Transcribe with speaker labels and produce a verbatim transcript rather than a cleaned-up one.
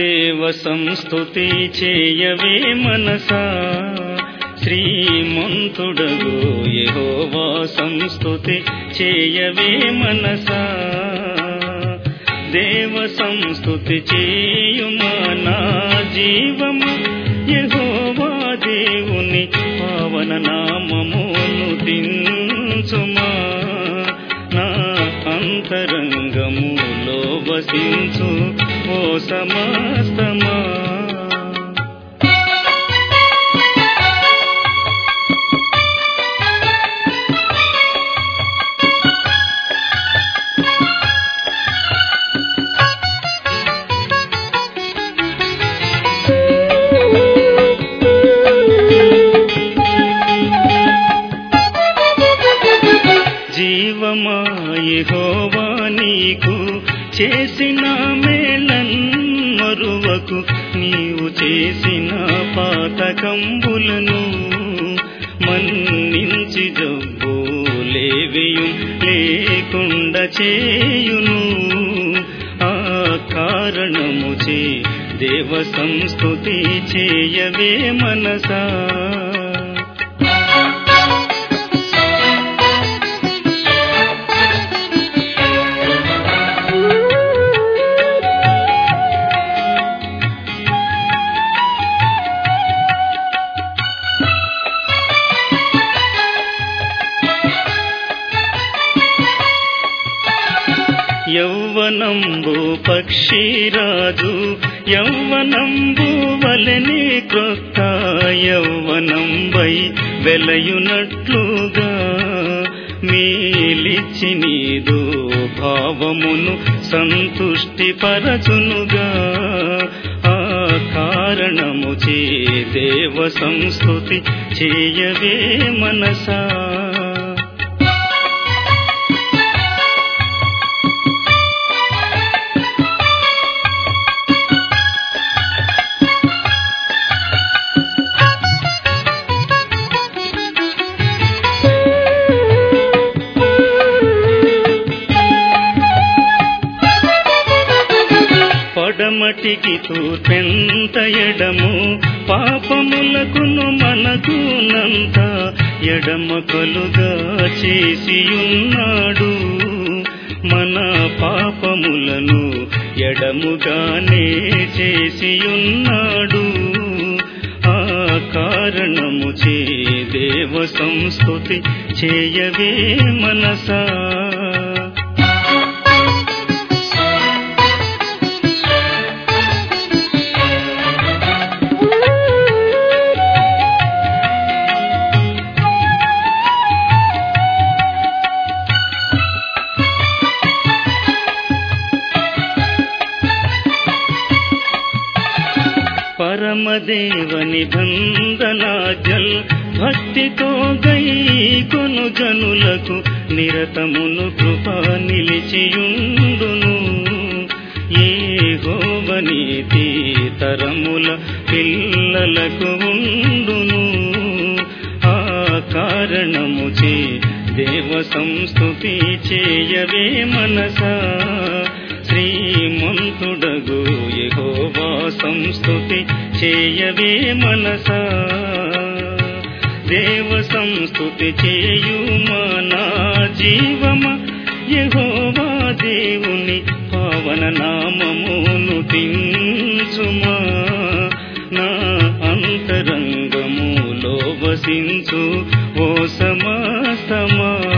Speaker 1: దేవ సంస్తుతి చేయవే మనసా, శ్రీమంతుడగు యెహోవా సంస్తుతి చేయవే మనసా. దేవ సంస్తుతి చేయుమా నా జీవము, యెహోవా దేవుని పావన నామమును దించుమా. నా అంతరంగములో వసించు ఓ సమస్తమా. జీవమా యెహోవా నీకు చేసిన మేలన్మరువకు, నీవు చేసిన పాతకంబులను మన్నించి జబ్బులేవియు లేకుండా చేయును. ఆ కారణముచే దేవ సంస్తుతి చేయవే మనసా. యౌవనంబు పక్షిరాజు యౌవనంబు వలెనే క్రొత్త యౌవనంబై వెలయునట్లుగా, మేలిచ్చి నీదు భావమును సంతుష్టి పరచునుగా. ఆ కారణముచే దేవ సంస్తుతి చేయవే మనసా. పడమటికి తూర్పెంత ఎడము, పాపములకును మనకునంత ఎడమ కలుగా చేసియున్నాడు. మన పాపములను ఎడముగానే చేసియున్నాడు. ఆ కారణముచే దేవ సంస్తుతి చేయవే మనసా. పరమదేవని బంధనాజ్ఞల్ భక్తితో గైకొను జనులకు నిరతమును కృప నిలిచియుండును. యెహోవ నీతి తరముల పిల్లలకు ఉండును. ఆ కారణముచే దేవ సంస్తుతి చేయవే మనసా. శ్రీమంతుడగు యెహోవా సంస్తుతి చేయవే మనసా. దేవ సంస్తుతి చేయుమా నా జీవమా, యెహోవా దేవుని పావన నామమును దించుమా. నా అంతరంగములో వసించు ఓ సమస్తమా.